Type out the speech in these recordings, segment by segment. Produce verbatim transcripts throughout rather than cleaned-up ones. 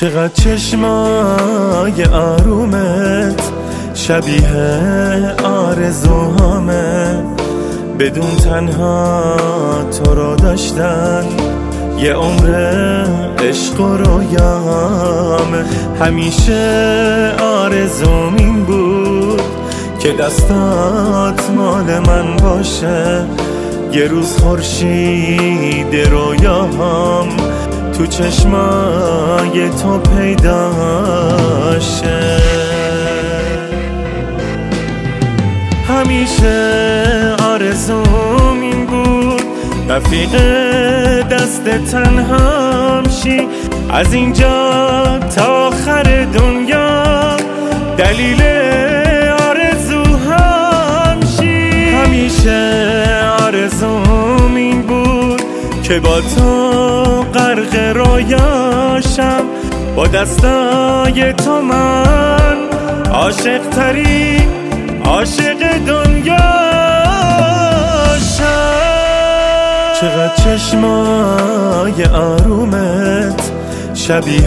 چقدر چشمای آرومت شبیه آرزوهامه، بدون تنها تو رو داشتن یه عمر عشق و رویامه. همیشه آرزوم این بود که دستات مال من باشه، یه روز خورشید رویاهام تو چشمای تو پیدا شه. همیشه آرزوم این بود رفیق دست تنهام شی، از اینجا تا آخر دنیا دلیل آرزوهام شی. همیشه آرزوم این بود که با تو غرق رویاشم، با دستای تو من عاشق ترین عاشق دنیا شم. چقدر چشمای آرومت شبیه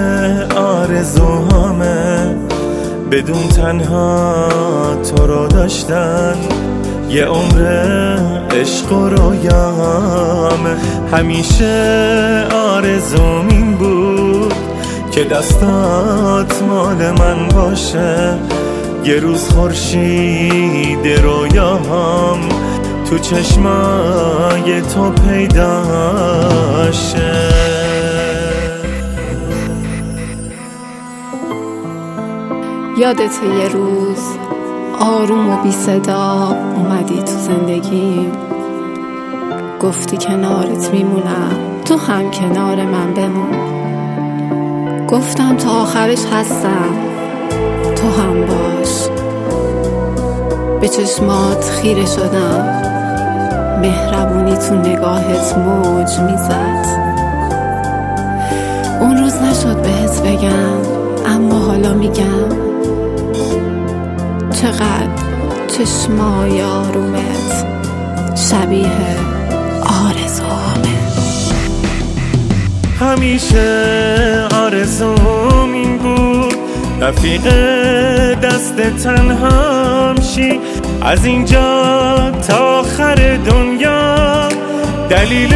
آرزوهامه، بدون تنها تو رو داشتن یه عمر عشق و رویامه. همیشه آرزوم این بود که دستات مال من باشه، یه روز خورشید رویاهام تو چشمای تو پیدا شه. یادت یه روز آروم و بی صدا اومدی تو زندگیم، گفتی کنارت میمونم، تو هم کنار من بمون. گفتم تا آخرش هستم، تو هم باش. به چشمات خیره شدم، مهربونی تو نگاهت موج میزد. اون روز نشد بهت بگم، اما حالا میگم چقدر چشمای آرومت شبیه آرزوهامه. همیشه آرزوم این بود رفیق دست تنهام شی، از اینجا تا آخر دنیا دلیل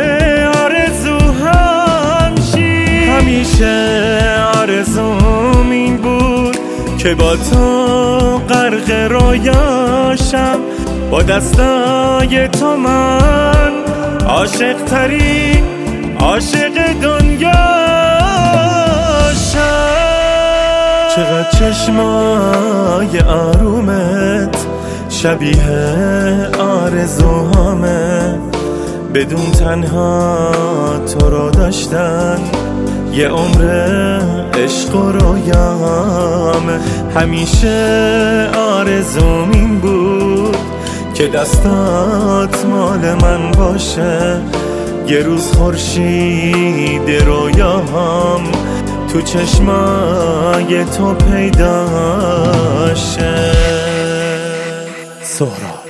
آرزوهام شی. همیشه آرزوم این بود که با تو غرق رویاشم، با دستای تو من عاشق ترین عاشق دنیا شم. چقدر چشمای آرومت شبیه آرزوهامه، بدون تنها تو رو داشتن یه عمر عشق و رویامه. همیشه آرزوم این بود که دستات مال من باشه، یه روز خورشید رویاهام تو چشمای تو پیدا شه. سهراب.